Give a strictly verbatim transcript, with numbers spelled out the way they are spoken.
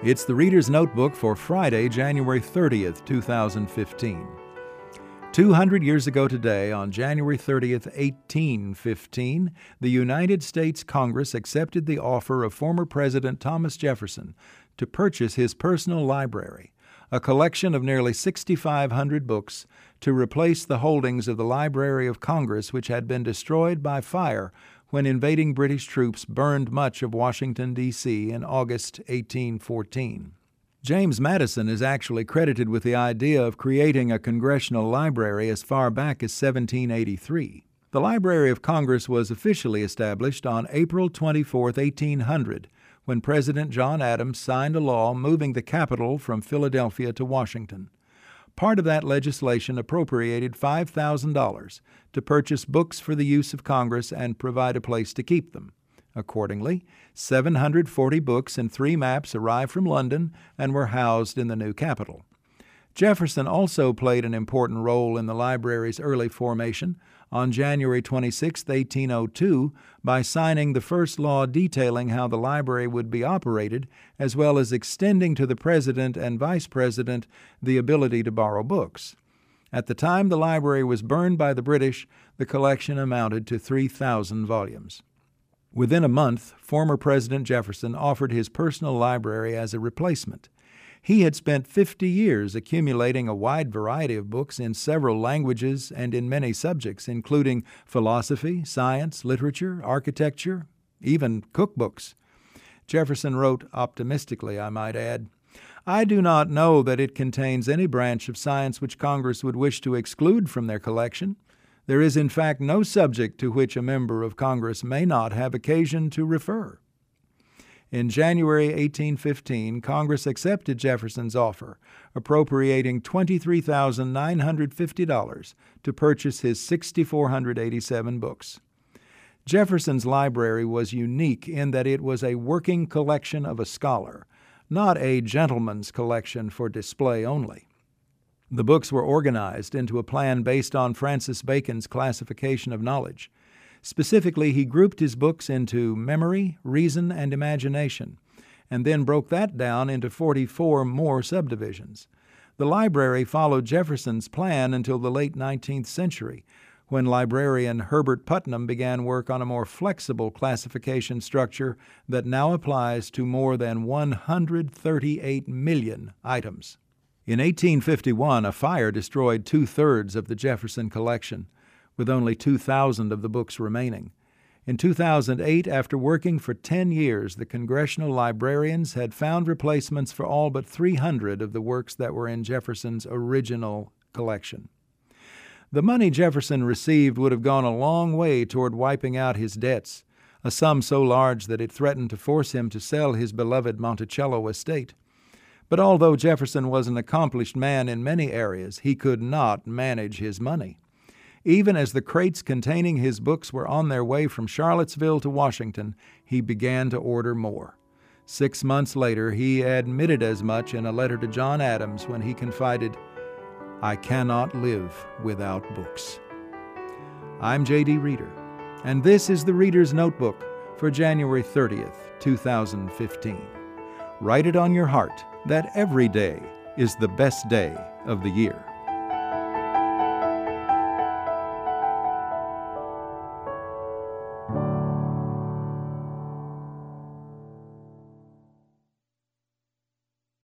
It's the Reader's Notebook for Friday, January thirtieth, two thousand fifteen. Two hundred years ago today, on January thirtieth, eighteen fifteen, the United States Congress accepted the offer of former President Thomas Jefferson to purchase his personal library, a collection of nearly six thousand five hundred books, to replace the holdings of the Library of Congress, which had been destroyed by fire when invading British troops burned much of Washington, D C in August eighteen fourteen. James Madison is actually credited with the idea of creating a congressional library as far back as seventeen eighty-three. The Library of Congress was officially established on April twenty-fourth, eighteen hundred, when President John Adams signed a law moving the capital from Philadelphia to Washington. Part of that legislation appropriated five thousand dollars to purchase books for the use of Congress and provide a place to keep them. Accordingly, seven hundred forty books and three maps arrived from London and were housed in the new capital. Jefferson also played an important role in the library's early formation on January twenty-sixth, eighteen oh two, by signing the first law detailing how the library would be operated, as well as extending to the president and vice president the ability to borrow books. At the time the library was burned by the British, the collection amounted to three thousand volumes. Within a month, former President Jefferson offered his personal library as a replacement. He had spent fifty years accumulating a wide variety of books in several languages and in many subjects, including philosophy, science, literature, architecture, even cookbooks. Jefferson wrote optimistically, I might add, "I do not know that it contains any branch of science which Congress would wish to exclude from their collection. There is, in fact, no subject to which a member of Congress may not have occasion to refer." In January eighteen fifteen, Congress accepted Jefferson's offer, appropriating twenty-three thousand nine hundred fifty dollars to purchase his six thousand four hundred eighty-seven books. Jefferson's library was unique in that it was a working collection of a scholar, not a gentleman's collection for display only. The books were organized into a plan based on Francis Bacon's classification of knowledge. Specifically, he grouped his books into memory, reason, and imagination, and then broke that down into forty-four more subdivisions. The library followed Jefferson's plan until the late nineteenth century, when librarian Herbert Putnam began work on a more flexible classification structure that now applies to more than one hundred thirty-eight million items. In eighteen fifty-one, a fire destroyed two-thirds of the Jefferson collection, with only two thousand of the books remaining. In two thousand eight, after working for ten years, the congressional librarians had found replacements for all but three hundred of the works that were in Jefferson's original collection. The money Jefferson received would have gone a long way toward wiping out his debts, a sum so large that it threatened to force him to sell his beloved Monticello estate. But although Jefferson was an accomplished man in many areas, he could not manage his money. Even as the crates containing his books were on their way from Charlottesville to Washington, he began to order more. Six months later, he admitted as much in a letter to John Adams when he confided, "I cannot live without books." I'm J D Reader, and this is the Reader's Notebook for January thirtieth, two thousand fifteen. Write it on your heart that every day is the best day of the year.